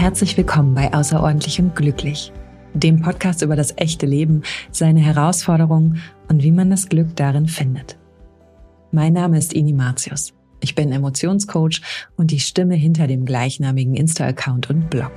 Herzlich willkommen bei Außerordentlich und Glücklich, dem Podcast über das echte Leben, seine Herausforderungen und wie man das Glück darin findet. Mein Name ist Ini Martius. Ich bin Emotionscoach und die Stimme hinter dem gleichnamigen Insta-Account und Blog.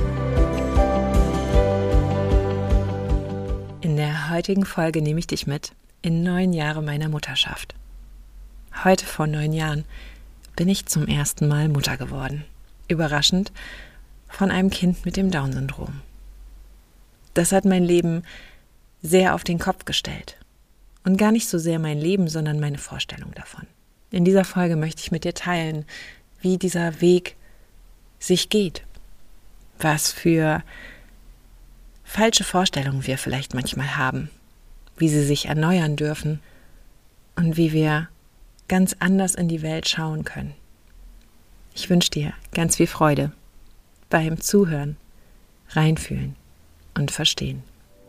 In der heutigen Folge nehme ich dich mit in 9 Jahre meiner Mutterschaft. Heute vor 9 Jahren bin ich zum ersten Mal Mutter geworden. Überraschend von einem Kind mit dem Down-Syndrom. Das hat mein Leben sehr auf den Kopf gestellt. Und gar nicht so sehr mein Leben, sondern meine Vorstellung davon. In dieser Folge möchte ich mit dir teilen, wie dieser Weg sich geht. Was für falsche Vorstellungen wir vielleicht manchmal haben. Wie sie sich erneuern dürfen. Und wie wir ganz anders in die Welt schauen können. Ich wünsche dir ganz viel Freude beim Zuhören, reinfühlen und verstehen.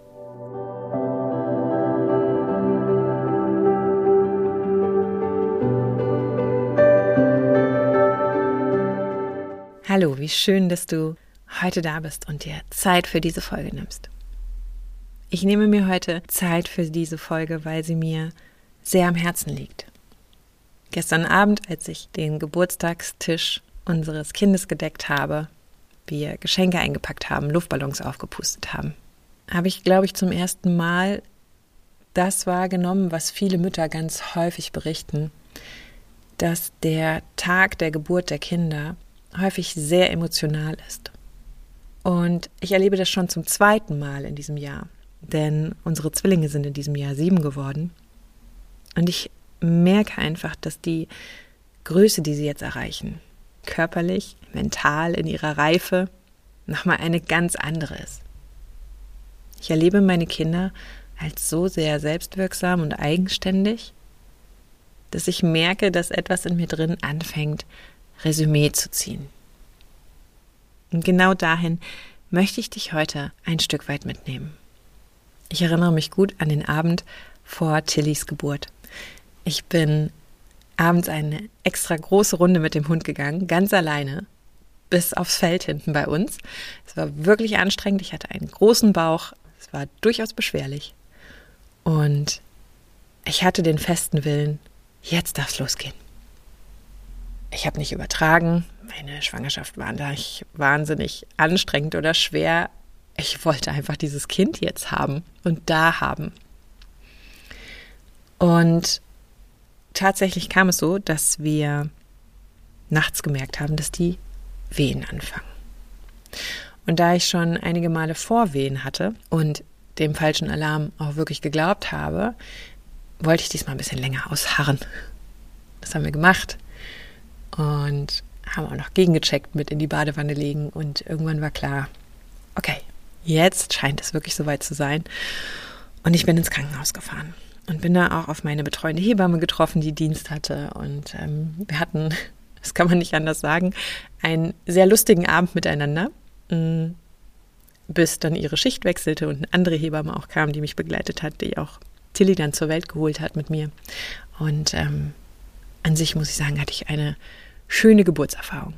Hallo, wie schön, dass du heute da bist und dir Zeit für diese Folge nimmst. Ich nehme mir heute Zeit für diese Folge, weil sie mir sehr am Herzen liegt. Gestern Abend, als ich den Geburtstagstisch unseres Kindes gedeckt habe, wir Geschenke eingepackt haben, Luftballons aufgepustet haben, habe ich, glaube ich, zum ersten Mal das wahrgenommen, was viele Mütter ganz häufig berichten, dass der Tag der Geburt der Kinder häufig sehr emotional ist. Und ich erlebe das schon zum 2. Mal in diesem Jahr, denn unsere Zwillinge sind in diesem Jahr 7 geworden. Und ich merke einfach, dass die Größe, die sie jetzt erreichen, körperlich, mental, in ihrer Reife, nochmal eine ganz andere ist. Ich erlebe meine Kinder als so sehr selbstwirksam und eigenständig, dass ich merke, dass etwas in mir drin anfängt, Resümee zu ziehen. Und genau dahin möchte ich dich heute ein Stück weit mitnehmen. Ich erinnere mich gut an den Abend vor Tillys Geburt. Ich bin abends eine extra große Runde mit dem Hund gegangen, ganz alleine, bis aufs Feld hinten bei uns. Es war wirklich anstrengend, ich hatte einen großen Bauch, es war durchaus beschwerlich. Und ich hatte den festen Willen, jetzt darf es losgehen. Ich habe nicht übertragen, meine Schwangerschaft war nicht wahnsinnig anstrengend oder schwer. Ich wollte einfach dieses Kind jetzt haben und da haben. Und tatsächlich kam es so, dass wir nachts gemerkt haben, dass die Wehen anfangen. Und da ich schon einige Male Vorwehen hatte und dem falschen Alarm auch wirklich geglaubt habe, wollte ich diesmal ein bisschen länger ausharren. Das haben wir gemacht und haben auch noch gegengecheckt, mit in die Badewanne legen und irgendwann war klar, okay, jetzt scheint es wirklich soweit zu sein und ich bin ins Krankenhaus gefahren. Und bin da auch auf meine betreuende Hebamme getroffen, die Dienst hatte. Und wir hatten, das kann man nicht anders sagen, einen sehr lustigen Abend miteinander, bis dann ihre Schicht wechselte und eine andere Hebamme auch kam, die mich begleitet hat, die auch Tilly dann zur Welt geholt hat mit mir. Und an sich, muss ich sagen, hatte ich eine schöne Geburtserfahrung.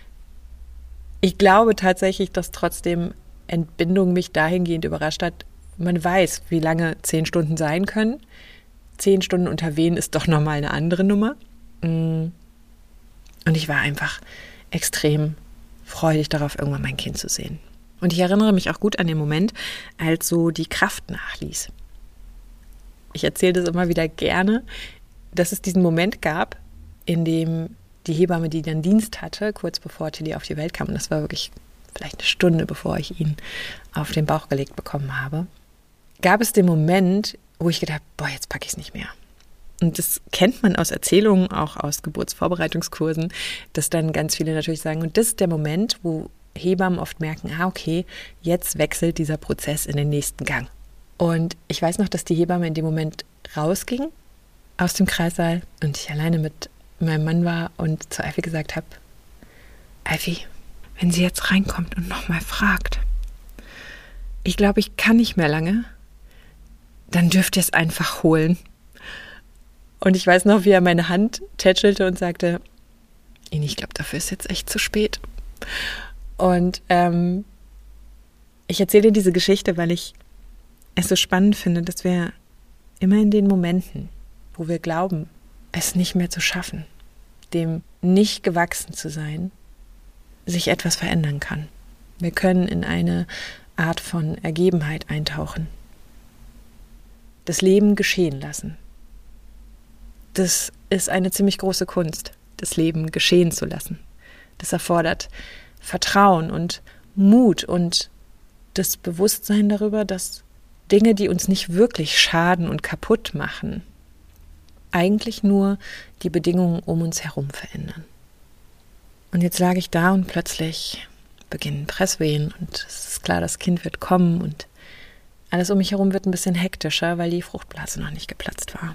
Ich glaube tatsächlich, dass trotzdem Entbindung mich dahingehend überrascht hat. Man weiß, wie lange 10 Stunden sein können. 10 Stunden unter Wehen ist doch nochmal eine andere Nummer. Und ich war einfach extrem freudig darauf, irgendwann mein Kind zu sehen. Und ich erinnere mich auch gut an den Moment, als so die Kraft nachließ. Ich erzähle das immer wieder gerne, dass es diesen Moment gab, in dem die Hebamme, die dann Dienst hatte, kurz bevor Tilly auf die Welt kam, und das war wirklich vielleicht eine Stunde, bevor ich ihn auf den Bauch gelegt bekommen habe, gab es den Moment, wo ich gedacht habe, jetzt packe ich es nicht mehr. Und das kennt man aus Erzählungen, auch aus Geburtsvorbereitungskursen, dass dann ganz viele natürlich sagen, und das ist der Moment, wo Hebammen oft merken, okay, jetzt wechselt dieser Prozess in den nächsten Gang. Und ich weiß noch, dass die Hebamme in dem Moment rausging aus dem Kreissaal und ich alleine mit meinem Mann war und zu Alfie gesagt habe, Alfie, wenn sie jetzt reinkommt und nochmal fragt, ich glaube, ich kann nicht mehr lange, dann dürft ihr es einfach holen. Und ich weiß noch, wie er meine Hand tätschelte und sagte, ich glaube, dafür ist jetzt echt zu spät. Und ich erzähle diese Geschichte, weil ich es so spannend finde, dass wir immer in den Momenten, wo wir glauben, es nicht mehr zu schaffen, dem nicht gewachsen zu sein, sich etwas verändern kann. Wir können in eine Art von Ergebenheit eintauchen. Das Leben geschehen lassen. Das ist eine ziemlich große Kunst, das Leben geschehen zu lassen. Das erfordert Vertrauen und Mut und das Bewusstsein darüber, dass Dinge, die uns nicht wirklich schaden und kaputt machen, eigentlich nur die Bedingungen um uns herum verändern. Und jetzt lag ich da und plötzlich beginnen Presswehen und es ist klar, das Kind wird kommen und alles um mich herum wird ein bisschen hektischer, weil die Fruchtblase noch nicht geplatzt war.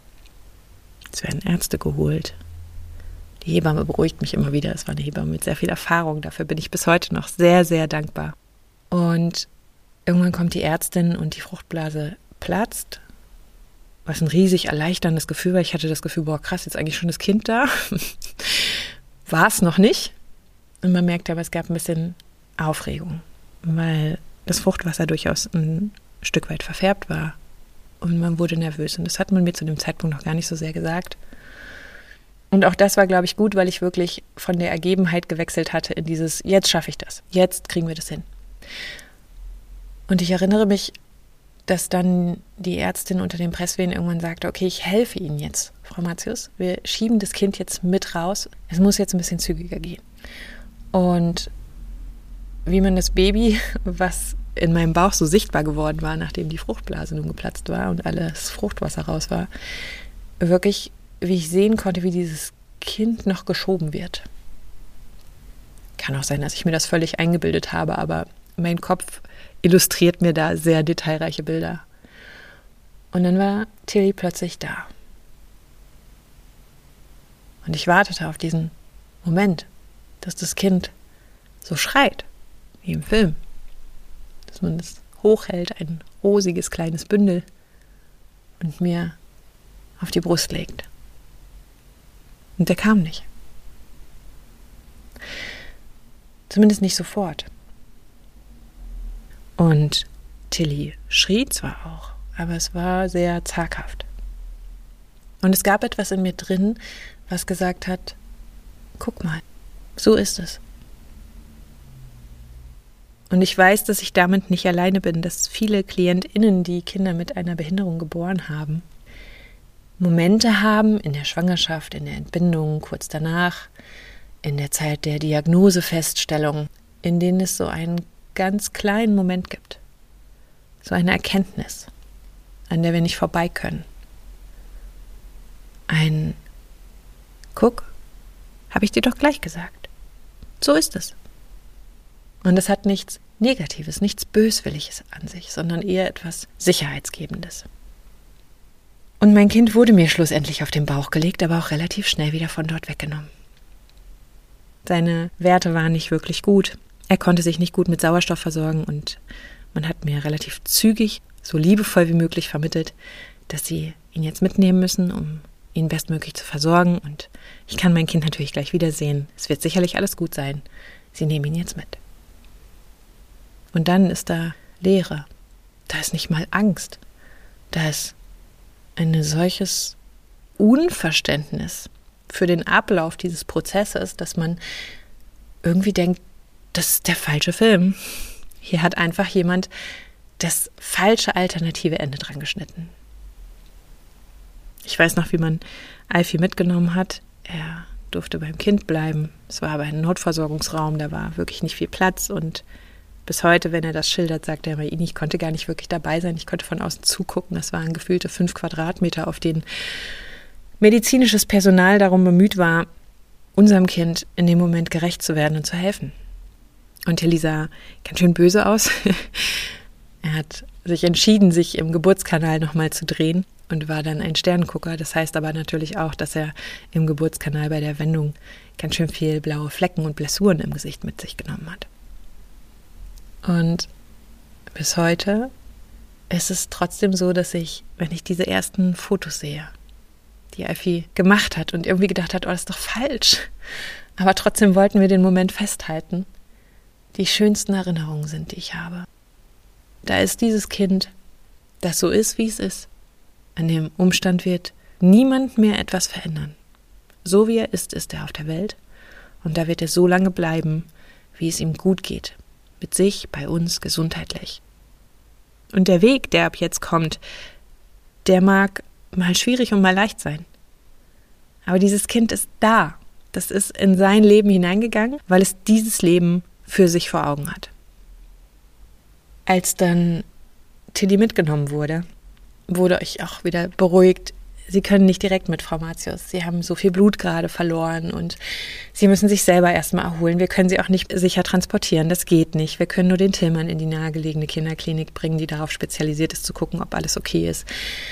Es werden Ärzte geholt. Die Hebamme beruhigt mich immer wieder. Es war eine Hebamme mit sehr viel Erfahrung. Dafür bin ich bis heute noch sehr, sehr dankbar. Und irgendwann kommt die Ärztin und die Fruchtblase platzt. Was ein riesig erleichterndes Gefühl war. Ich hatte das Gefühl, boah krass, jetzt eigentlich schon das Kind da. War es noch nicht. Und man merkte aber, es gab ein bisschen Aufregung, weil das Fruchtwasser durchaus ein Stück weit verfärbt war. Und man wurde nervös. Und das hat man mir zu dem Zeitpunkt noch gar nicht so sehr gesagt. Und auch das war, glaube ich, gut, weil ich wirklich von der Ergebenheit gewechselt hatte in dieses, jetzt schaffe ich das, jetzt kriegen wir das hin. Und ich erinnere mich, dass dann die Ärztin unter den Presswehen irgendwann sagte, okay, ich helfe Ihnen jetzt, Frau Matzius, wir schieben das Kind jetzt mit raus, es muss jetzt ein bisschen zügiger gehen. Und wie man das Baby, was in meinem Bauch so sichtbar geworden war, nachdem die Fruchtblase nun geplatzt war und alles Fruchtwasser raus war, wirklich, wie ich sehen konnte, wie dieses Kind noch geschoben wird. Kann auch sein, dass ich mir das völlig eingebildet habe, aber mein Kopf illustriert mir da sehr detailreiche Bilder. Und dann war Tilly plötzlich da. Und ich wartete auf diesen Moment, dass das Kind so schreit, wie im Film. Dass man es hochhält, ein rosiges kleines Bündel, und mir auf die Brust legt. Und der kam nicht. Zumindest nicht sofort. Und Tilly schrie zwar auch, aber es war sehr zaghaft. Und es gab etwas in mir drin, was gesagt hat, guck mal, so ist es. Und ich weiß, dass ich damit nicht alleine bin, dass viele KlientInnen, die Kinder mit einer Behinderung geboren haben, Momente haben in der Schwangerschaft, in der Entbindung, kurz danach, in der Zeit der Diagnosefeststellung, in denen es so einen ganz kleinen Moment gibt. So eine Erkenntnis, an der wir nicht vorbei können. Ein Guck, habe ich dir doch gleich gesagt. So ist es. Und es hat nichts Negatives, nichts Böswilliges an sich, sondern eher etwas Sicherheitsgebendes. Und mein Kind wurde mir schlussendlich auf den Bauch gelegt, aber auch relativ schnell wieder von dort weggenommen. Seine Werte waren nicht wirklich gut. Er konnte sich nicht gut mit Sauerstoff versorgen und man hat mir relativ zügig, so liebevoll wie möglich vermittelt, dass sie ihn jetzt mitnehmen müssen, um ihn bestmöglich zu versorgen. Und ich kann mein Kind natürlich gleich wiedersehen. Es wird sicherlich alles gut sein. Sie nehmen ihn jetzt mit. Und dann ist da Leere. Da ist nicht mal Angst. Da ist ein solches Unverständnis für den Ablauf dieses Prozesses, dass man irgendwie denkt, das ist der falsche Film. Hier hat einfach jemand das falsche alternative Ende dran geschnitten. Ich weiß noch, wie man Alfie mitgenommen hat. Er durfte beim Kind bleiben. Es war aber ein Notversorgungsraum, da war wirklich nicht viel Platz und bis heute, wenn er das schildert, sagt er mir, ich konnte gar nicht wirklich dabei sein. Ich konnte von außen zugucken. Das waren gefühlte 5 Quadratmeter, auf denen medizinisches Personal darum bemüht war, unserem Kind in dem Moment gerecht zu werden und zu helfen. Und Tilly sah ganz schön böse aus. Er hat sich entschieden, sich im Geburtskanal nochmal zu drehen und war dann ein Sternengucker. Das heißt aber natürlich auch, dass er im Geburtskanal bei der Wendung ganz schön viel blaue Flecken und Blessuren im Gesicht mit sich genommen hat. Und bis heute ist es trotzdem so, dass ich, wenn ich diese ersten Fotos sehe, die Alfie gemacht hat und irgendwie gedacht hat, oh, das ist doch falsch. Aber trotzdem wollten wir den Moment festhalten, die schönsten Erinnerungen sind, die ich habe. Da ist dieses Kind, das so ist, wie es ist. An dem Umstand wird niemand mehr etwas verändern. So wie er ist er auf der Welt. Und da wird er so lange bleiben, wie es ihm gut geht. Mit sich, bei uns, gesundheitlich. Und der Weg, der ab jetzt kommt, der mag mal schwierig und mal leicht sein. Aber dieses Kind ist da. Das ist in sein Leben hineingegangen, weil es dieses Leben für sich vor Augen hat. Als dann Tilly mitgenommen wurde ich auch wieder beruhigt. Sie können nicht direkt mit Frau Martius. Sie haben so viel Blut gerade verloren und sie müssen sich selber erstmal erholen. Wir können sie auch nicht sicher transportieren. Das geht nicht. Wir können nur den Tillmann in die nahegelegene Kinderklinik bringen, die darauf spezialisiert ist, zu gucken, ob alles okay ist.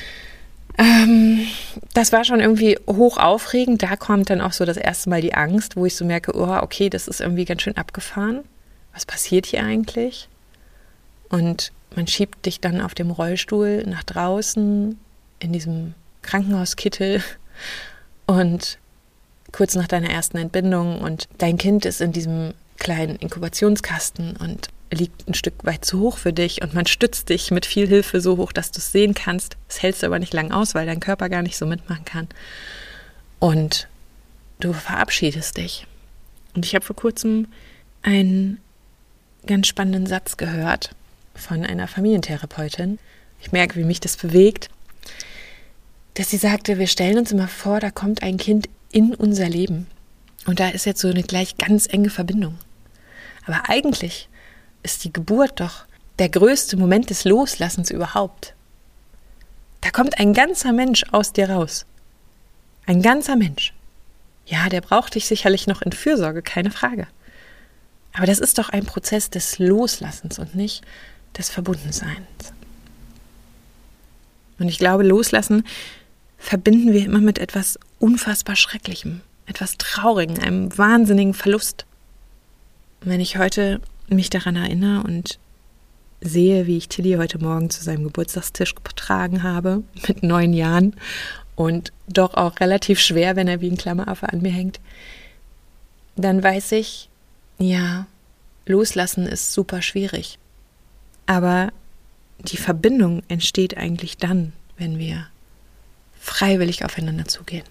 Das war schon irgendwie hoch aufregend. Da kommt dann auch so das erste Mal die Angst, wo ich so merke, oh, okay, das ist irgendwie ganz schön abgefahren. Was passiert hier eigentlich? Und man schiebt dich dann auf dem Rollstuhl nach draußen in diesem Krankenhauskittel und kurz nach deiner ersten Entbindung und dein Kind ist in diesem kleinen Inkubationskasten und liegt ein Stück weit zu hoch für dich und man stützt dich mit viel Hilfe so hoch, dass du es sehen kannst. Das hältst du aber nicht lang aus, weil dein Körper gar nicht so mitmachen kann. Und du verabschiedest dich. Und ich habe vor kurzem einen ganz spannenden Satz gehört von einer Familientherapeutin. Ich merke, wie mich das bewegt, dass sie sagte, wir stellen uns immer vor, da kommt ein Kind in unser Leben. Und da ist jetzt so eine gleich ganz enge Verbindung. Aber eigentlich ist die Geburt doch der größte Moment des Loslassens überhaupt. Da kommt ein ganzer Mensch aus dir raus. Ein ganzer Mensch. Ja, der braucht dich sicherlich noch in Fürsorge, keine Frage. Aber das ist doch ein Prozess des Loslassens und nicht des Verbundenseins. Und ich glaube, Loslassen verbinden wir immer mit etwas unfassbar Schrecklichem, etwas Traurigem, einem wahnsinnigen Verlust. Und wenn ich heute mich daran erinnere und sehe, wie ich Tilly heute Morgen zu seinem Geburtstagstisch getragen habe, mit 9 Jahren und doch auch relativ schwer, wenn er wie ein Klammeraffe an mir hängt, dann weiß ich, ja, loslassen ist super schwierig. Aber die Verbindung entsteht eigentlich dann, wenn wir freiwillig aufeinander zugehen.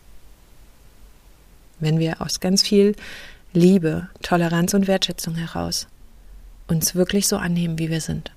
Wenn wir aus ganz viel Liebe, Toleranz und Wertschätzung heraus uns wirklich so annehmen, wie wir sind.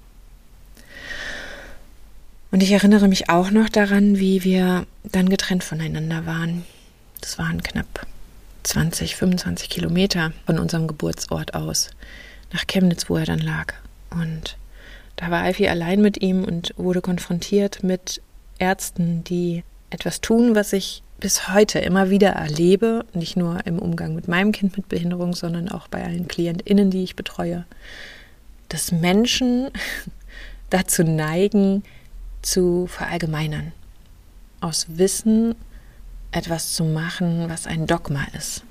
Und ich erinnere mich auch noch daran, wie wir dann getrennt voneinander waren. Das waren knapp 20, 25 Kilometer von unserem Geburtsort aus, nach Chemnitz, wo er dann lag. Und da war Alfie allein mit ihm und wurde konfrontiert mit Ärzten, die etwas tun, was ich bis heute immer wieder erlebe, nicht nur im Umgang mit meinem Kind mit Behinderung, sondern auch bei allen KlientInnen, die ich betreue, dass Menschen dazu neigen, zu verallgemeinern, aus Wissen etwas zu machen, was ein Dogma ist.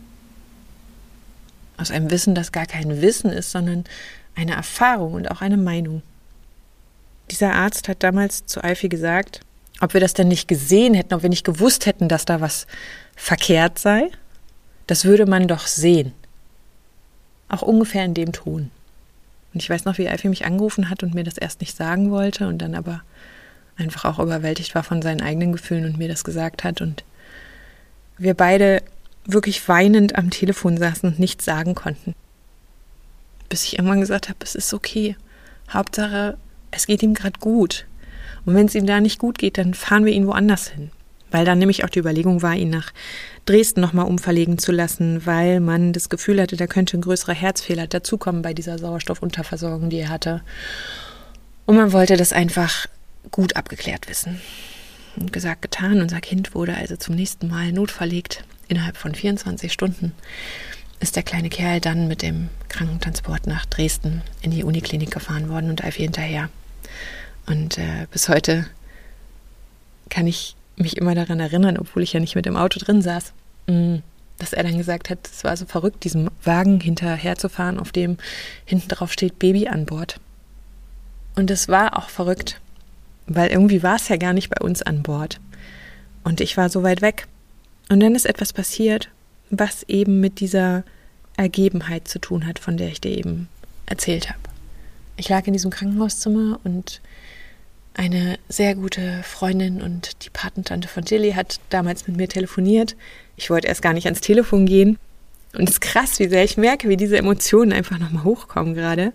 Aus einem Wissen, das gar kein Wissen ist, sondern eine Erfahrung und auch eine Meinung. Dieser Arzt hat damals zu Alfie gesagt, ob wir das denn nicht gesehen hätten, ob wir nicht gewusst hätten, dass da was verkehrt sei. Das würde man doch sehen. Auch ungefähr in dem Ton. Und ich weiß noch, wie Alfie mich angerufen hat und mir das erst nicht sagen wollte und dann aber einfach auch überwältigt war von seinen eigenen Gefühlen und mir das gesagt hat. Und wir beide wirklich weinend am Telefon saßen und nichts sagen konnten. Bis ich irgendwann gesagt habe, es ist okay. Hauptsache, es geht ihm gerade gut. Und wenn es ihm da nicht gut geht, dann fahren wir ihn woanders hin. Weil dann nämlich auch die Überlegung war, ihn nach Dresden nochmal umverlegen zu lassen, weil man das Gefühl hatte, da könnte ein größerer Herzfehler dazukommen bei dieser Sauerstoffunterversorgung, die er hatte. Und man wollte das einfach gut abgeklärt wissen. Und gesagt, getan. Unser Kind wurde also zum nächsten Mal notverlegt. Innerhalb von 24 Stunden ist der kleine Kerl dann mit dem Krankentransport nach Dresden in die Uniklinik gefahren worden und Alfie hinterher. Und bis heute kann ich mich immer daran erinnern, obwohl ich ja nicht mit im Auto drin saß, dass er dann gesagt hat, es war so verrückt, diesem Wagen hinterher zu fahren, auf dem hinten drauf steht Baby an Bord. Und es war auch verrückt, weil irgendwie war es ja gar nicht bei uns an Bord. Und ich war so weit weg. Und dann ist etwas passiert, was eben mit dieser Ergebenheit zu tun hat, von der ich dir eben erzählt habe. Ich lag in diesem Krankenhauszimmer und eine sehr gute Freundin und die Patentante von Tilly hat damals mit mir telefoniert. Ich wollte erst gar nicht ans Telefon gehen. Und es ist krass, wie sehr ich merke, wie diese Emotionen einfach nochmal hochkommen gerade.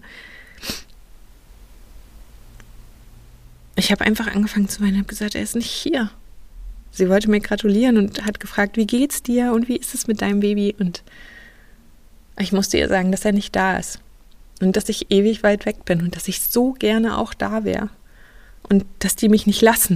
Ich habe einfach angefangen zu weinen und habe gesagt, er ist nicht hier. Sie wollte mir gratulieren und hat gefragt, wie geht's dir und wie ist es mit deinem Baby? Und ich musste ihr sagen, dass er nicht da ist und dass ich ewig weit weg bin und dass ich so gerne auch da wäre und dass die mich nicht lassen.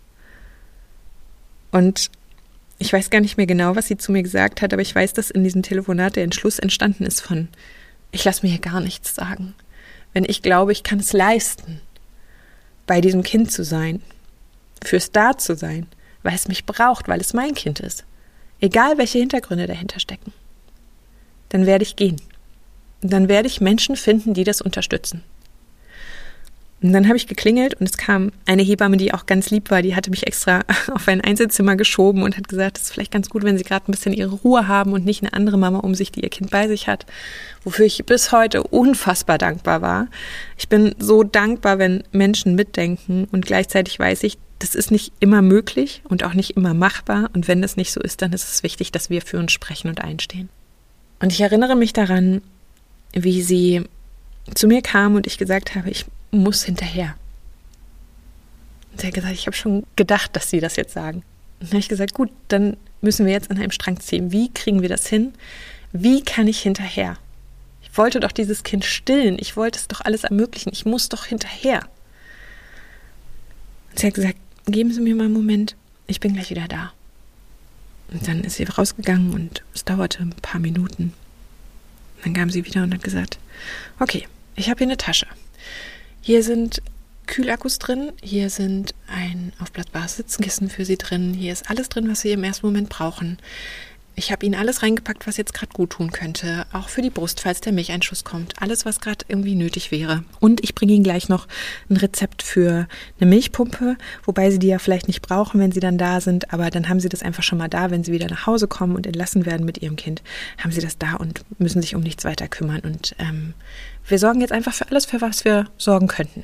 Und ich weiß gar nicht mehr genau, was sie zu mir gesagt hat, aber ich weiß, dass in diesem Telefonat der Entschluss entstanden ist von, ich lasse mir hier gar nichts sagen. Wenn ich glaube, ich kann es leisten, bei diesem Kind zu sein, fürs Da zu sein, weil es mich braucht, weil es mein Kind ist, egal welche Hintergründe dahinter stecken, dann werde ich gehen. Und dann werde ich Menschen finden, die das unterstützen. Und dann habe ich geklingelt und es kam eine Hebamme, die auch ganz lieb war, die hatte mich extra auf ein Einzelzimmer geschoben und hat gesagt, es ist vielleicht ganz gut, wenn Sie gerade ein bisschen Ihre Ruhe haben und nicht eine andere Mama um sich, die ihr Kind bei sich hat, wofür ich bis heute unfassbar dankbar war. Ich bin so dankbar, wenn Menschen mitdenken und gleichzeitig weiß ich, das ist nicht immer möglich und auch nicht immer machbar und wenn das nicht so ist, dann ist es wichtig, dass wir für uns sprechen und einstehen. Und ich erinnere mich daran, wie sie zu mir kam und ich gesagt habe, ich muss hinterher. Und sie hat gesagt, ich habe schon gedacht, dass Sie das jetzt sagen. Und dann habe ich gesagt, gut, dann müssen wir jetzt an einem Strang ziehen. Wie kriegen wir das hin? Wie kann ich hinterher? Ich wollte doch dieses Kind stillen. Ich wollte es doch alles ermöglichen. Ich muss doch hinterher. Und sie hat gesagt, geben Sie mir mal einen Moment. Ich bin gleich wieder da. Und dann ist sie rausgegangen und es dauerte ein paar Minuten. Dann kam sie wieder und hat gesagt, okay, ich habe hier eine Tasche. Hier sind Kühlakkus drin, hier sind ein aufblasbares Sitzkissen für Sie drin, hier ist alles drin, was Sie im ersten Moment brauchen. Ich habe Ihnen alles reingepackt, was jetzt gerade gut tun könnte, auch für die Brust, falls der Milcheinschuss kommt, alles, was gerade irgendwie nötig wäre. Und ich bringe Ihnen gleich noch ein Rezept für eine Milchpumpe, wobei Sie die ja vielleicht nicht brauchen, wenn Sie dann da sind, aber dann haben Sie das einfach schon mal da, wenn Sie wieder nach Hause kommen und entlassen werden mit Ihrem Kind, haben Sie das da und müssen sich um nichts weiter kümmern. Und wir sorgen jetzt einfach für alles, für was wir sorgen könnten.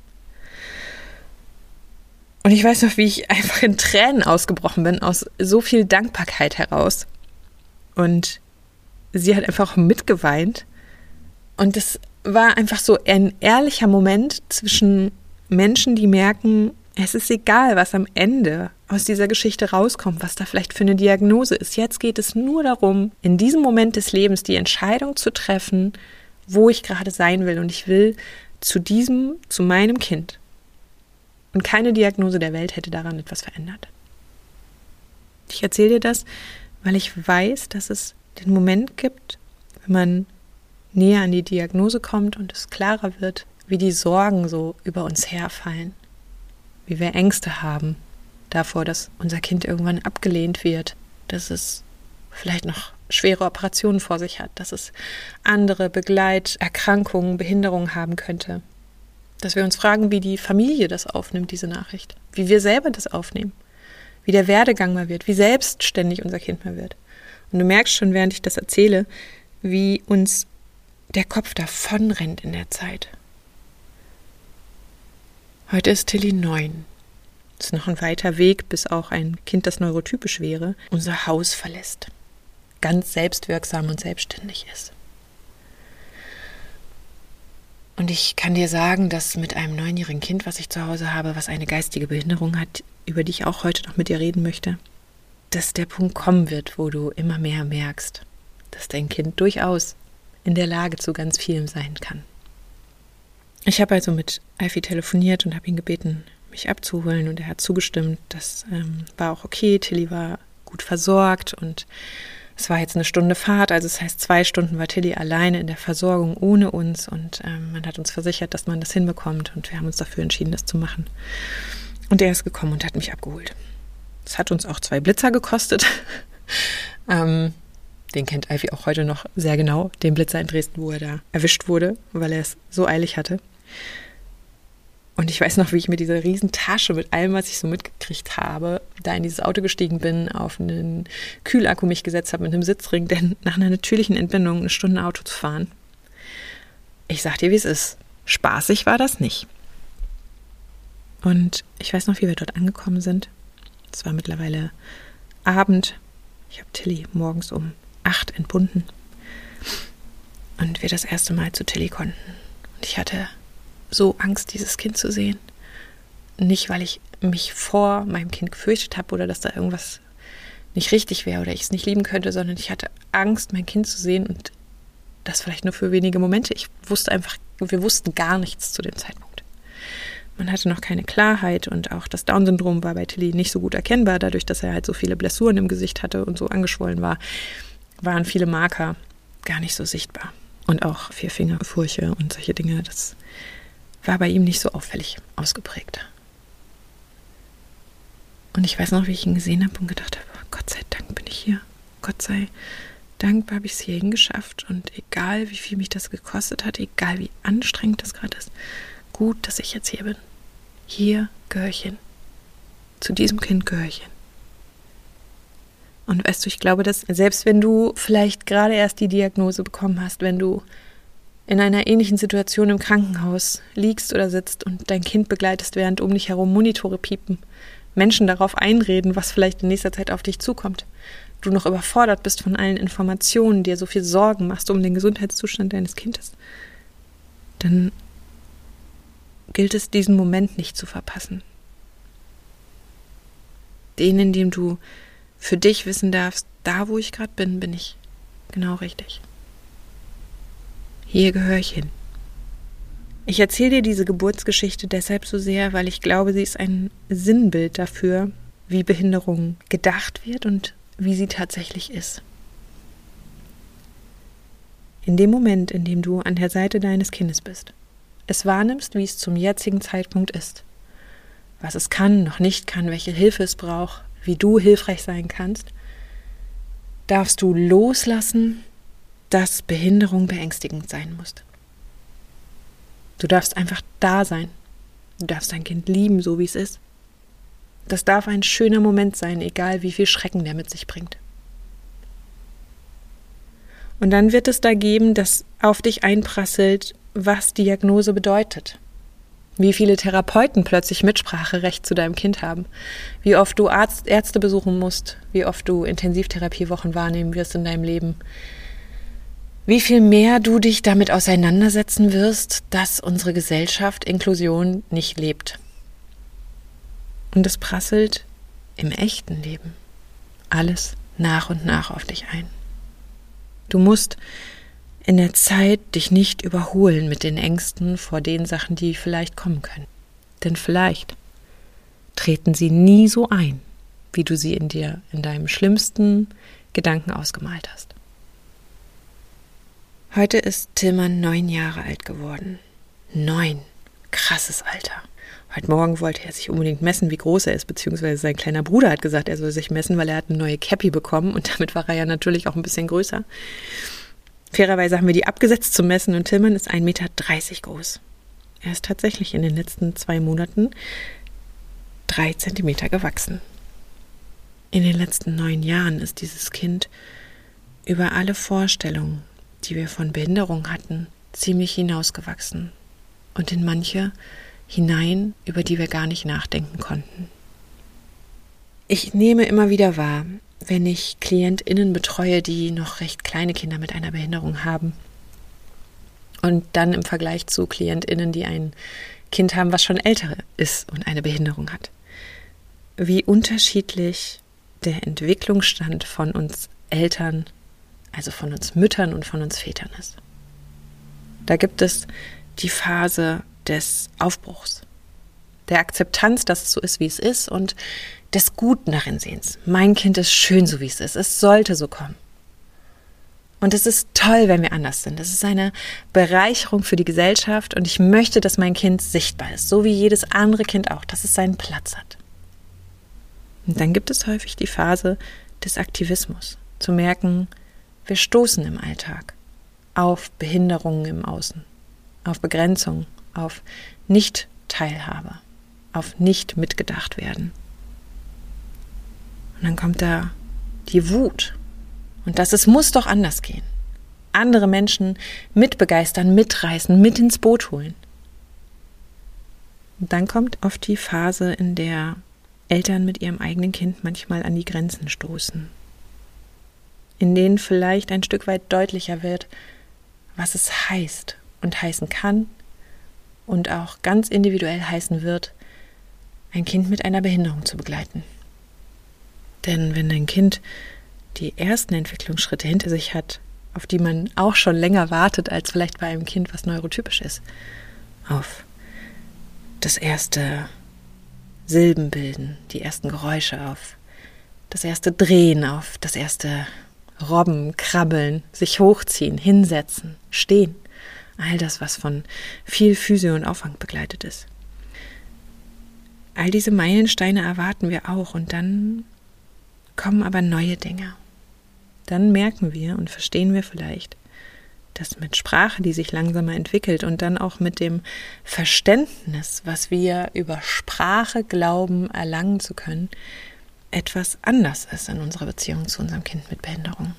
Und ich weiß noch, wie ich einfach in Tränen ausgebrochen bin, aus so viel Dankbarkeit heraus. Und sie hat einfach mitgeweint. Und das war einfach so ein ehrlicher Moment zwischen Menschen, die merken, es ist egal, was am Ende aus dieser Geschichte rauskommt, was da vielleicht für eine Diagnose ist. Jetzt geht es nur darum, in diesem Moment des Lebens die Entscheidung zu treffen, wo ich gerade sein will. Und ich will zu meinem Kind. Und keine Diagnose der Welt hätte daran etwas verändert. Ich erzähle dir das, weil ich weiß, dass es den Moment gibt, wenn man näher an die Diagnose kommt und es klarer wird, wie die Sorgen so über uns herfallen, wie wir Ängste haben davor, dass unser Kind irgendwann abgelehnt wird, dass es vielleicht noch schwere Operationen vor sich hat, dass es andere Begleiterkrankungen, Behinderungen haben könnte. Dass wir uns fragen, wie die Familie das aufnimmt, diese Nachricht. Wie wir selber das aufnehmen. Wie der Werdegang mal wird. Wie selbstständig unser Kind mal wird. Und du merkst schon, während ich das erzähle, wie uns der Kopf davonrennt in der Zeit. Heute ist Tilly 9. Es ist noch ein weiter Weg, bis auch ein Kind, das neurotypisch wäre, unser Haus verlässt. Ganz selbstwirksam und selbstständig ist. Und ich kann dir sagen, dass mit einem 9-jährigen Kind, was ich zu Hause habe, was eine geistige Behinderung hat, über die ich auch heute noch mit dir reden möchte, dass der Punkt kommen wird, wo du immer mehr merkst, dass dein Kind durchaus in der Lage zu ganz vielem sein kann. Ich habe also mit Alfie telefoniert und habe ihn gebeten, mich abzuholen und er hat zugestimmt. Das war auch okay, Tilly war gut versorgt und es war jetzt eine Stunde Fahrt, also das heißt 2 Stunden war Tilly alleine in der Versorgung ohne uns und man hat uns versichert, dass man das hinbekommt und wir haben uns dafür entschieden, das zu machen. Und er ist gekommen und hat mich abgeholt. Das hat uns auch 2 Blitzer gekostet. Den kennt Alfie auch heute noch sehr genau, den Blitzer in Dresden, wo er da erwischt wurde, weil er es so eilig hatte. Und ich weiß noch, wie ich mit dieser riesen Tasche, mit allem, was ich so mitgekriegt habe, da in dieses Auto gestiegen bin, auf einen Kühlakku mich gesetzt habe mit einem Sitzring, denn nach einer natürlichen Entbindung 1 Stunde Auto zu fahren. Ich sag dir, wie es ist. Spaßig war das nicht. Und ich weiß noch, wie wir dort angekommen sind. Es war mittlerweile Abend. Ich habe Tilly morgens um 8 entbunden. Und wir das erste Mal zu Tilly konnten. Und ich hatte so Angst, dieses Kind zu sehen. Nicht, weil ich mich vor meinem Kind gefürchtet habe oder dass da irgendwas nicht richtig wäre oder ich es nicht lieben könnte, sondern ich hatte Angst, mein Kind zu sehen und das vielleicht nur für wenige Momente. Wir wussten gar nichts zu dem Zeitpunkt. Man hatte noch keine Klarheit und auch das Down-Syndrom war bei Tilly nicht so gut erkennbar, dadurch, dass er halt so viele Blessuren im Gesicht hatte und so angeschwollen war, waren viele Marker gar nicht so sichtbar. Und auch 4-Fingerfurche und solche Dinge, das war bei ihm nicht so auffällig ausgeprägt. Und ich weiß noch, wie ich ihn gesehen habe und gedacht habe, Gott sei Dank bin ich hier. Gott sei Dank habe ich es hierhin geschafft. Und egal, wie viel mich das gekostet hat, egal, wie anstrengend das gerade ist, gut, dass ich jetzt hier bin. Hier gehöre ich hin. Zu diesem Kind gehöre ich hin. Und weißt du, ich glaube, dass selbst wenn du vielleicht gerade erst die Diagnose bekommen hast, wenn du in einer ähnlichen Situation im Krankenhaus liegst oder sitzt und dein Kind begleitest, während um dich herum Monitore piepen, Menschen darauf einreden, was vielleicht in nächster Zeit auf dich zukommt, du noch überfordert bist von allen Informationen, dir so viel Sorgen machst um den Gesundheitszustand deines Kindes, dann gilt es, diesen Moment nicht zu verpassen. Den, in dem du für dich wissen darfst, da wo ich gerade bin, bin ich genau richtig. Hier gehöre ich hin. Ich erzähle dir diese Geburtsgeschichte deshalb so sehr, weil ich glaube, sie ist ein Sinnbild dafür, wie Behinderung gedacht wird und wie sie tatsächlich ist. In dem Moment, in dem du an der Seite deines Kindes bist, es wahrnimmst, wie es zum jetzigen Zeitpunkt ist, was es kann, noch nicht kann, welche Hilfe es braucht, wie du hilfreich sein kannst, darfst du loslassen, dass Behinderung beängstigend sein muss. Du darfst einfach da sein. Du darfst dein Kind lieben, so wie es ist. Das darf ein schöner Moment sein, egal wie viel Schrecken der mit sich bringt. Und dann wird es da geben, dass auf dich einprasselt, was Diagnose bedeutet. Wie viele Therapeuten plötzlich Mitspracherecht zu deinem Kind haben. Wie oft du Ärzte besuchen musst. Wie oft du Intensivtherapiewochen wahrnehmen wirst in deinem Leben. Wie viel mehr du dich damit auseinandersetzen wirst, dass unsere Gesellschaft Inklusion nicht lebt. Und es prasselt im echten Leben alles nach und nach auf dich ein. Du musst in der Zeit dich nicht überholen mit den Ängsten vor den Sachen, die vielleicht kommen können. Denn vielleicht treten sie nie so ein, wie du sie in deinem schlimmsten Gedanken ausgemalt hast. Heute ist Tillmann 9 Jahre alt geworden. 9. Krasses Alter. Heute Morgen wollte er sich unbedingt messen, wie groß er ist, beziehungsweise sein kleiner Bruder hat gesagt, er soll sich messen, weil er hat eine neue Cappy bekommen und damit war er ja natürlich auch ein bisschen größer. Fairerweise haben wir die abgesetzt zum Messen und Tillmann ist 1,30 Meter groß. Er ist tatsächlich in den letzten 2 Monaten 3 Zentimeter gewachsen. In den letzten 9 Jahren ist dieses Kind über alle Vorstellungen, die wir von Behinderung hatten, ziemlich hinausgewachsen und in manche hinein, über die wir gar nicht nachdenken konnten. Ich nehme immer wieder wahr, wenn ich KlientInnen betreue, die noch recht kleine Kinder mit einer Behinderung haben und dann im Vergleich zu KlientInnen, die ein Kind haben, was schon älter ist und eine Behinderung hat, wie unterschiedlich der Entwicklungsstand von uns Eltern, also von uns Müttern und von uns Vätern ist. Da gibt es die Phase des Aufbruchs, der Akzeptanz, dass es so ist, wie es ist und des Guten darin Sehens. Mein Kind ist schön, so wie es ist. Es sollte so kommen. Und es ist toll, wenn wir anders sind. Es ist eine Bereicherung für die Gesellschaft und ich möchte, dass mein Kind sichtbar ist, so wie jedes andere Kind auch, dass es seinen Platz hat. Und dann gibt es häufig die Phase des Aktivismus, zu merken, wir stoßen im Alltag auf Behinderungen im Außen, auf Begrenzung, auf nicht Nicht-Teilhabe, auf nicht mitgedacht werden. Und dann kommt da die Wut und es muss doch anders gehen. Andere Menschen mitbegeistern, mitreißen, mit ins Boot holen. Und dann kommt oft die Phase, in der Eltern mit ihrem eigenen Kind manchmal an die Grenzen stoßen. In denen vielleicht ein Stück weit deutlicher wird, was es heißt und heißen kann und auch ganz individuell heißen wird, ein Kind mit einer Behinderung zu begleiten. Denn wenn ein Kind die ersten Entwicklungsschritte hinter sich hat, auf die man auch schon länger wartet, als vielleicht bei einem Kind, was neurotypisch ist, auf das erste Silbenbilden, die ersten Geräusche, auf das erste Drehen, auf das erste Robben, Krabbeln, sich hochziehen, hinsetzen, stehen. All das, was von viel Physio und Aufwand begleitet ist. All diese Meilensteine erwarten wir auch und dann kommen aber neue Dinge. Dann merken wir und verstehen wir vielleicht, dass mit Sprache, die sich langsamer entwickelt und dann auch mit dem Verständnis, was wir über Sprache glauben, erlangen zu können, etwas anders ist in unserer Beziehung zu unserem Kind mit Behinderung.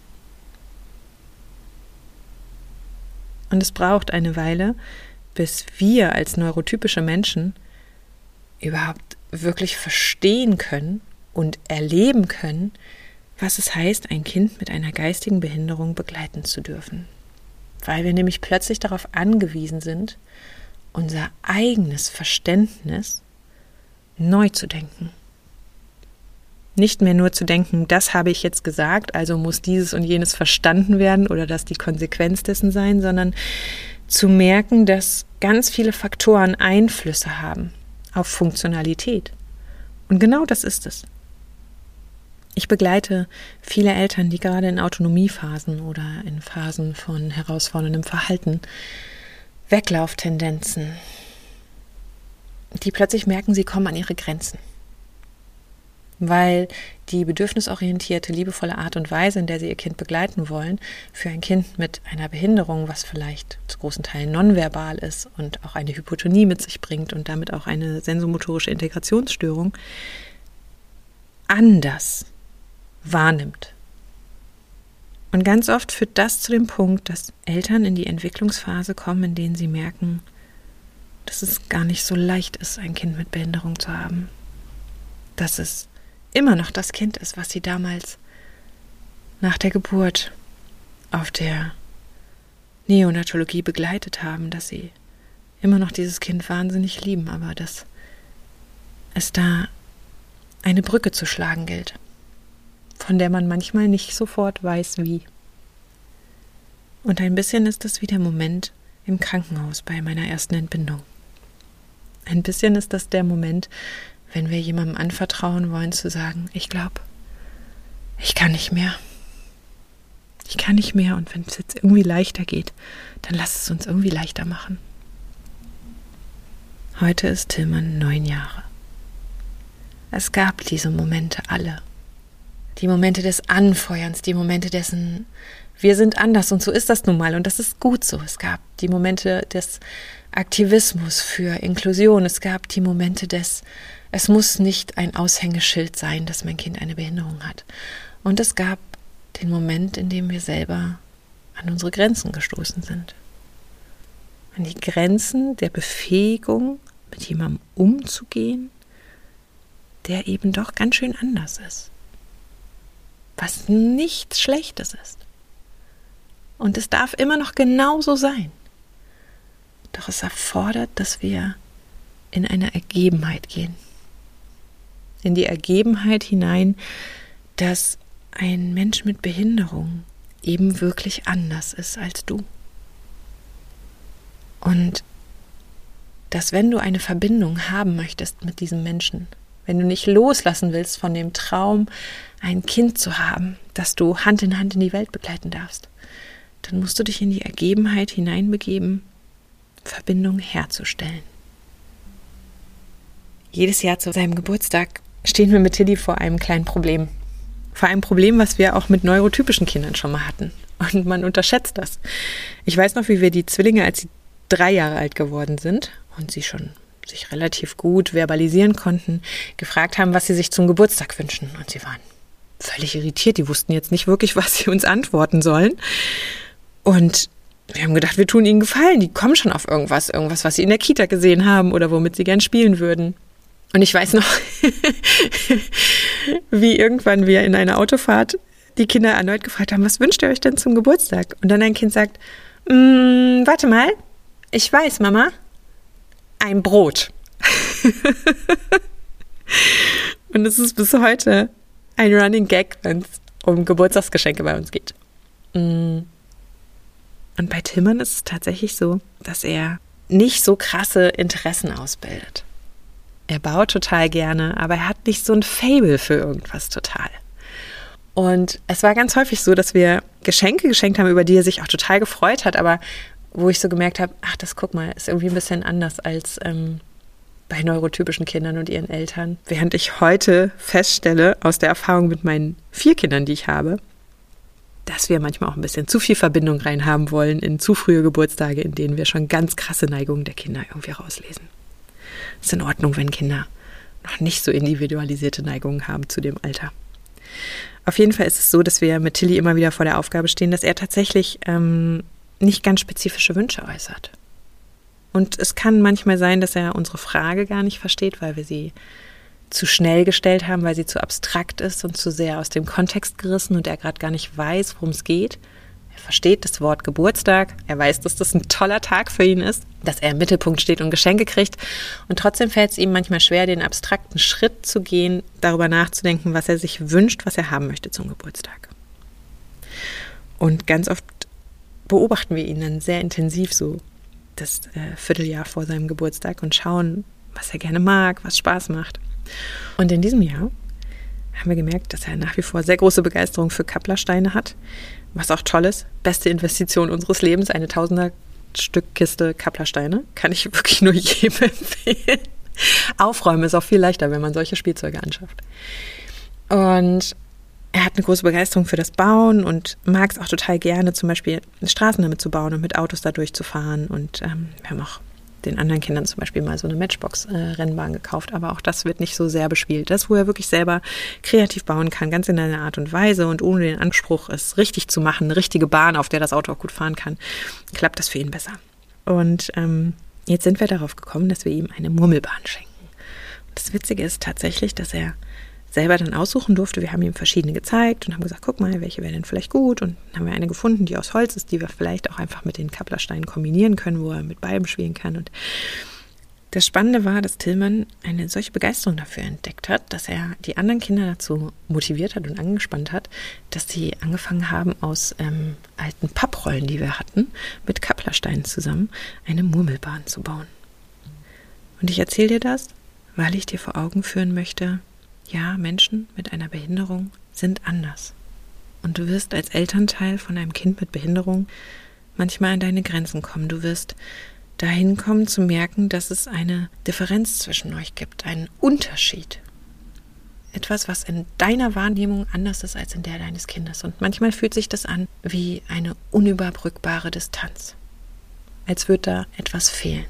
Und es braucht eine Weile, bis wir als neurotypische Menschen überhaupt wirklich verstehen können und erleben können, was es heißt, ein Kind mit einer geistigen Behinderung begleiten zu dürfen. Weil wir nämlich plötzlich darauf angewiesen sind, unser eigenes Verständnis neu zu denken. Nicht mehr nur zu denken, das habe ich jetzt gesagt, also muss dieses und jenes verstanden werden oder das die Konsequenz dessen sein, sondern zu merken, dass ganz viele Faktoren Einflüsse haben auf Funktionalität. Und genau das ist es. Ich begleite viele Eltern, die gerade in Autonomiephasen oder in Phasen von herausforderndem Verhalten, Weglauftendenzen, die plötzlich merken, sie kommen an ihre Grenzen. Weil die bedürfnisorientierte, liebevolle Art und Weise, in der sie ihr Kind begleiten wollen, für ein Kind mit einer Behinderung, was vielleicht zu großen Teilen nonverbal ist und auch eine Hypotonie mit sich bringt und damit auch eine sensomotorische Integrationsstörung, anders wahrnimmt. Und ganz oft führt das zu dem Punkt, dass Eltern in die Entwicklungsphase kommen, in denen sie merken, dass es gar nicht so leicht ist, ein Kind mit Behinderung zu haben. Dass es immer noch das Kind ist, was sie damals nach der Geburt auf der Neonatologie begleitet haben, dass sie immer noch dieses Kind wahnsinnig lieben, aber dass es da eine Brücke zu schlagen gilt, von der man manchmal nicht sofort weiß, wie. Und ein bisschen ist das wie der Moment im Krankenhaus bei meiner ersten Entbindung. Ein bisschen ist das der Moment, wenn wir jemandem anvertrauen wollen, zu sagen, ich glaube, ich kann nicht mehr. Ich kann nicht mehr und wenn es jetzt irgendwie leichter geht, dann lass es uns irgendwie leichter machen. Heute ist Tillmann 9 Jahre. Es gab diese Momente alle. Die Momente des Anfeuerns, die Momente dessen, wir sind anders und so ist das nun mal und das ist gut so. Es gab die Momente des Aktivismus für Inklusion. Es gab die Momente des, es muss nicht ein Aushängeschild sein, dass mein Kind eine Behinderung hat. Und es gab den Moment, in dem wir selber an unsere Grenzen gestoßen sind. An die Grenzen der Befähigung, mit jemandem umzugehen, der eben doch ganz schön anders ist. Was nichts Schlechtes ist. Und es darf immer noch genauso sein. Doch es erfordert, dass wir in eine Ergebenheit gehen. In die Ergebenheit hinein, dass ein Mensch mit Behinderung eben wirklich anders ist als du. Und dass wenn du eine Verbindung haben möchtest mit diesem Menschen, wenn du nicht loslassen willst von dem Traum, ein Kind zu haben, das du Hand in Hand in die Welt begleiten darfst, dann musst du dich in die Ergebenheit hineinbegeben, Verbindung herzustellen. Jedes Jahr zu seinem Geburtstag stehen wir mit Tilly vor einem kleinen Problem. Vor einem Problem, was wir auch mit neurotypischen Kindern schon mal hatten. Und man unterschätzt das. Ich weiß noch, wie wir die Zwillinge, als sie 3 Jahre alt geworden sind und sie schon sich relativ gut verbalisieren konnten, gefragt haben, was sie sich zum Geburtstag wünschen. Und sie waren völlig irritiert. Die wussten jetzt nicht wirklich, was sie uns antworten sollen. Und wir haben gedacht, wir tun ihnen Gefallen. Die kommen schon auf irgendwas, was sie in der Kita gesehen haben oder womit sie gern spielen würden. Und ich weiß noch, wie irgendwann wir in einer Autofahrt die Kinder erneut gefragt haben, was wünscht ihr euch denn zum Geburtstag? Und dann ein Kind sagt, warte mal, ich weiß, Mama, ein Brot. Und es ist bis heute ein Running Gag, wenn es um Geburtstagsgeschenke bei uns geht. Und bei Tillmann ist es tatsächlich so, dass er nicht so krasse Interessen ausbildet. Er baut total gerne, aber er hat nicht so ein Faible für irgendwas total. Und es war ganz häufig so, dass wir Geschenke geschenkt haben, über die er sich auch total gefreut hat, aber wo ich so gemerkt habe, ach, das guck mal, ist irgendwie ein bisschen anders als bei neurotypischen Kindern und ihren Eltern. Während ich heute feststelle, aus der Erfahrung mit meinen 4 Kindern, die ich habe, dass wir manchmal auch ein bisschen zu viel Verbindung reinhaben wollen in zu frühe Geburtstage, in denen wir schon ganz krasse Neigungen der Kinder irgendwie rauslesen. Es ist in Ordnung, wenn Kinder noch nicht so individualisierte Neigungen haben zu dem Alter. Auf jeden Fall ist es so, dass wir mit Tilly immer wieder vor der Aufgabe stehen, dass er tatsächlich nicht ganz spezifische Wünsche äußert. Und es kann manchmal sein, dass er unsere Frage gar nicht versteht, weil wir sie zu schnell gestellt haben, weil sie zu abstrakt ist und zu sehr aus dem Kontext gerissen und er gerade gar nicht weiß, worum es geht. Er versteht das Wort Geburtstag, er weiß, dass das ein toller Tag für ihn ist, dass er im Mittelpunkt steht und Geschenke kriegt. Und trotzdem fällt es ihm manchmal schwer, den abstrakten Schritt zu gehen, darüber nachzudenken, was er sich wünscht, was er haben möchte zum Geburtstag. Und ganz oft beobachten wir ihn dann sehr intensiv so das Vierteljahr vor seinem Geburtstag und schauen, was er gerne mag, was Spaß macht. Und in diesem Jahr haben wir gemerkt, dass er nach wie vor sehr große Begeisterung für Kapplersteine hat, was auch toll ist. Beste Investition unseres Lebens, eine 1000er-Stück-Kiste Kapplersteine. Kann ich wirklich nur jedem empfehlen. Aufräumen ist auch viel leichter, wenn man solche Spielzeuge anschafft. Und er hat eine große Begeisterung für das Bauen und mag es auch total gerne, zum Beispiel Straßen damit zu bauen und mit Autos da durchzufahren. Und wir haben auch den anderen Kindern zum Beispiel mal so eine Matchbox-Rennbahn gekauft, aber auch das wird nicht so sehr bespielt. Das, wo er wirklich selber kreativ bauen kann, ganz in einer Art und Weise und ohne den Anspruch, es richtig zu machen, eine richtige Bahn, auf der das Auto auch gut fahren kann, klappt das für ihn besser. Und jetzt sind wir darauf gekommen, dass wir ihm eine Murmelbahn schenken. Das Witzige ist tatsächlich, dass er selber dann aussuchen durfte. Wir haben ihm verschiedene gezeigt und haben gesagt, guck mal, welche wäre denn vielleicht gut. Und dann haben wir eine gefunden, die aus Holz ist, die wir vielleicht auch einfach mit den Kapplersteinen kombinieren können, wo er mit beidem spielen kann. Und das Spannende war, dass Tillmann eine solche Begeisterung dafür entdeckt hat, dass er die anderen Kinder dazu motiviert hat und angespannt hat, dass sie angefangen haben, aus alten Papprollen, die wir hatten, mit Kapplersteinen zusammen eine Murmelbahn zu bauen. Und ich erzähle dir das, weil ich dir vor Augen führen möchte, ja, Menschen mit einer Behinderung sind anders. Und du wirst als Elternteil von einem Kind mit Behinderung manchmal an deine Grenzen kommen. Du wirst dahin kommen zu merken, dass es eine Differenz zwischen euch gibt, einen Unterschied. Etwas, was in deiner Wahrnehmung anders ist als in der deines Kindes. Und manchmal fühlt sich das an wie eine unüberbrückbare Distanz. Als würde da etwas fehlen.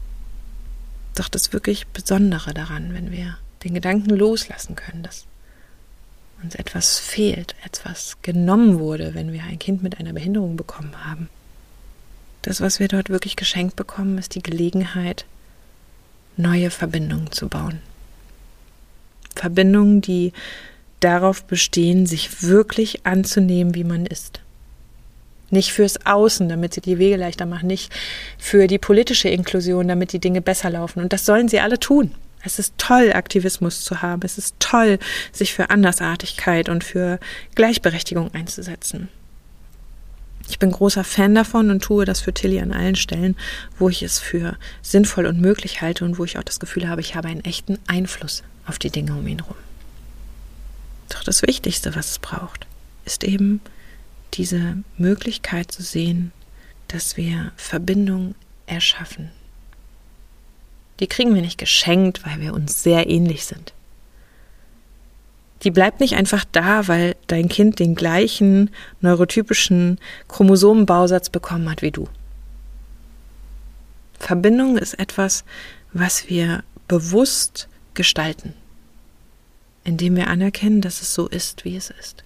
Doch das wirklich Besondere daran, wenn wir den Gedanken loslassen können, dass uns etwas fehlt, etwas genommen wurde, wenn wir ein Kind mit einer Behinderung bekommen haben. Das, was wir dort wirklich geschenkt bekommen, ist die Gelegenheit, neue Verbindungen zu bauen. Verbindungen, die darauf bestehen, sich wirklich anzunehmen, wie man ist. Nicht fürs Außen, damit sie die Wege leichter machen, nicht für die politische Inklusion, damit die Dinge besser laufen. Und das sollen sie alle tun. Es ist toll, Aktivismus zu haben. Es ist toll, sich für Andersartigkeit und für Gleichberechtigung einzusetzen. Ich bin großer Fan davon und tue das für Tilly an allen Stellen, wo ich es für sinnvoll und möglich halte und wo ich auch das Gefühl habe, ich habe einen echten Einfluss auf die Dinge um ihn herum. Doch das Wichtigste, was es braucht, ist eben diese Möglichkeit zu sehen, dass wir Verbindung erschaffen. Die kriegen wir nicht geschenkt, weil wir uns sehr ähnlich sind. Die bleibt nicht einfach da, weil dein Kind den gleichen neurotypischen Chromosomenbausatz bekommen hat wie du. Verbindung ist etwas, was wir bewusst gestalten, indem wir anerkennen, dass es so ist, wie es ist.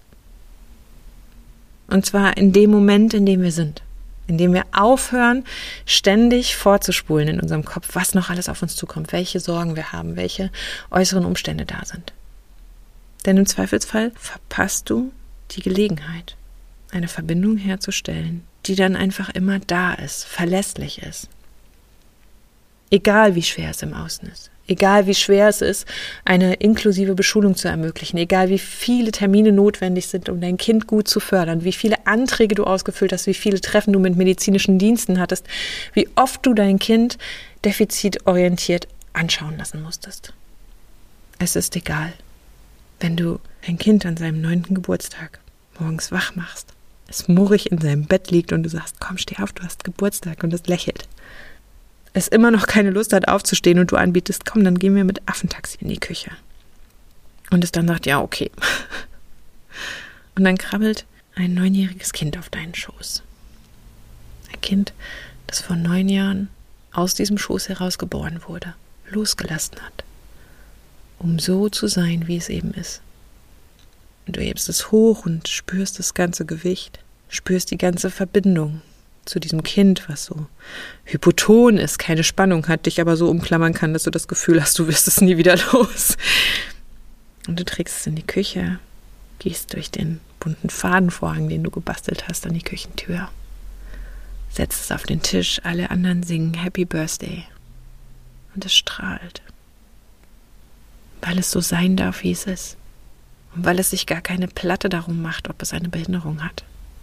Und zwar in dem Moment, in dem wir sind. Indem wir aufhören, ständig vorzuspulen in unserem Kopf, was noch alles auf uns zukommt, welche Sorgen wir haben, welche äußeren Umstände da sind. Denn im Zweifelsfall verpasst du die Gelegenheit, eine Verbindung herzustellen, die dann einfach immer da ist, verlässlich ist. Egal wie schwer es im Außen ist, egal wie schwer es ist, eine inklusive Beschulung zu ermöglichen, egal wie viele Termine notwendig sind, um dein Kind gut zu fördern, wie viele Anträge du ausgefüllt hast, wie viele Treffen du mit medizinischen Diensten hattest, wie oft du dein Kind defizitorientiert anschauen lassen musstest. Es ist egal, wenn du dein Kind an seinem 9. Geburtstag morgens wach machst, es murrig in seinem Bett liegt und du sagst, komm, steh auf, du hast Geburtstag, und es lächelt. Es immer noch keine Lust hat aufzustehen und du anbietest, komm, dann gehen wir mit Affentaxi in die Küche. Und es dann sagt, ja, okay. Und dann krabbelt ein 9-jähriges Kind auf deinen Schoß. Ein Kind, das vor 9 Jahren aus diesem Schoß heraus geboren wurde, losgelassen hat, um so zu sein, wie es eben ist. Und du hebst es hoch und spürst das ganze Gewicht, spürst die ganze Verbindung zu diesem Kind, was so hypoton ist, keine Spannung hat, dich aber so umklammern kann, dass du das Gefühl hast, du wirst es nie wieder los. Und du trägst es in die Küche, gehst durch den bunten Fadenvorhang, den du gebastelt hast, an die Küchentür, setzt es auf den Tisch, alle anderen singen Happy Birthday und es strahlt, weil es so sein darf, wie es ist und weil es sich gar keine Platte darum macht, ob es eine Behinderung hat.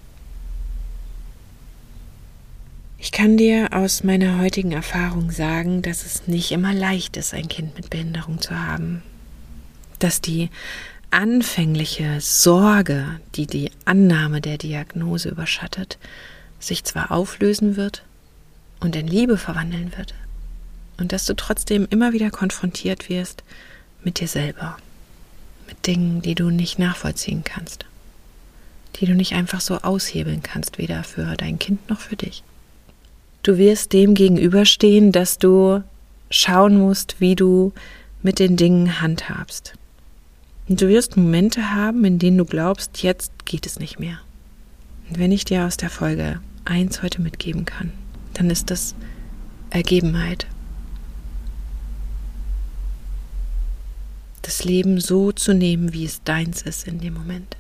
Ich kann dir aus meiner heutigen Erfahrung sagen, dass es nicht immer leicht ist, ein Kind mit Behinderung zu haben. Dass die anfängliche Sorge, die die Annahme der Diagnose überschattet, sich zwar auflösen wird und in Liebe verwandeln wird. Und dass du trotzdem immer wieder konfrontiert wirst mit dir selber. Mit Dingen, die du nicht nachvollziehen kannst. Die du nicht einfach so aushebeln kannst, weder für dein Kind noch für dich. Du wirst dem gegenüberstehen, dass du schauen musst, wie du mit den Dingen handhabst. Und du wirst Momente haben, in denen du glaubst, jetzt geht es nicht mehr. Und wenn ich dir aus der Folge 1 heute mitgeben kann, dann ist das Ergebenheit. Das Leben so zu nehmen, wie es deins ist in dem Moment.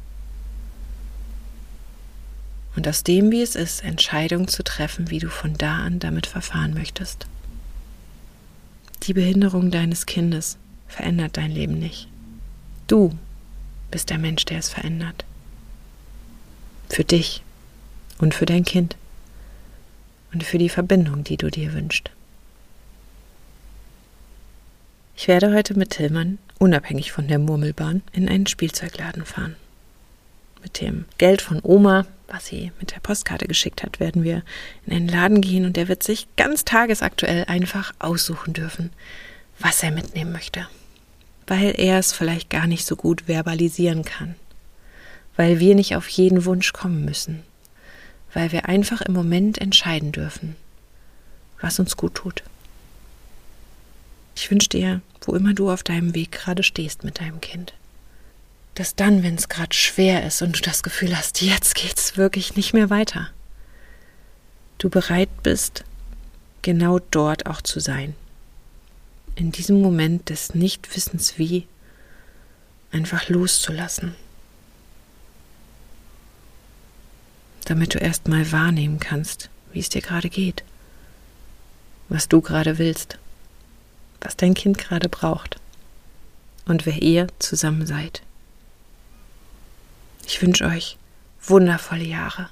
Und aus dem, wie es ist, Entscheidungen zu treffen, wie du von da an damit verfahren möchtest. Die Behinderung deines Kindes verändert dein Leben nicht. Du bist der Mensch, der es verändert. Für dich und für dein Kind und für die Verbindung, die du dir wünschst. Ich werde heute mit Tillmann, unabhängig von der Murmelbahn, in einen Spielzeugladen fahren. Mit dem Geld von Oma, was sie mit der Postkarte geschickt hat, werden wir in einen Laden gehen und er wird sich ganz tagesaktuell einfach aussuchen dürfen, was er mitnehmen möchte. Weil er es vielleicht gar nicht so gut verbalisieren kann. Weil wir nicht auf jeden Wunsch kommen müssen. Weil wir einfach im Moment entscheiden dürfen, was uns gut tut. Ich wünsche dir, wo immer du auf deinem Weg gerade stehst mit deinem Kind, dass dann, wenn es gerade schwer ist und du das Gefühl hast, jetzt geht's wirklich nicht mehr weiter, du bereit bist, genau dort auch zu sein. In diesem Moment des Nichtwissens wie, einfach loszulassen. Damit du erstmal wahrnehmen kannst, wie es dir gerade geht, was du gerade willst, was dein Kind gerade braucht und wer ihr zusammen seid. Ich wünsche euch wundervolle Jahre,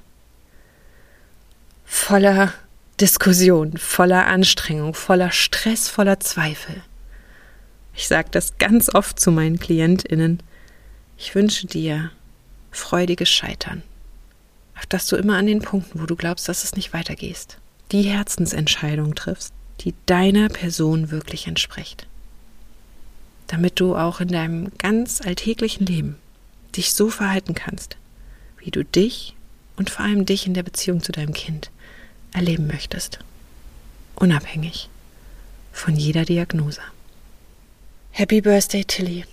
voller Diskussion, voller Anstrengung, voller Stress, voller Zweifel. Ich sage das ganz oft zu meinen KlientInnen. Ich wünsche dir freudiges Scheitern, auf dass du immer an den Punkten, wo du glaubst, dass es nicht weitergehst, die Herzensentscheidung triffst, die deiner Person wirklich entspricht. Damit du auch in deinem ganz alltäglichen Leben dich so verhalten kannst, wie du dich und vor allem dich in der Beziehung zu deinem Kind erleben möchtest. Unabhängig von jeder Diagnose. Happy Birthday, Tilly.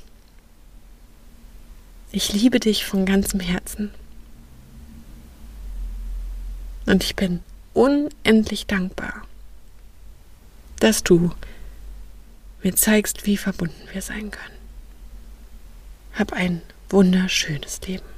Ich liebe dich von ganzem Herzen. Und ich bin unendlich dankbar, dass du mir zeigst, wie verbunden wir sein können. Hab ein wunderschönes Leben.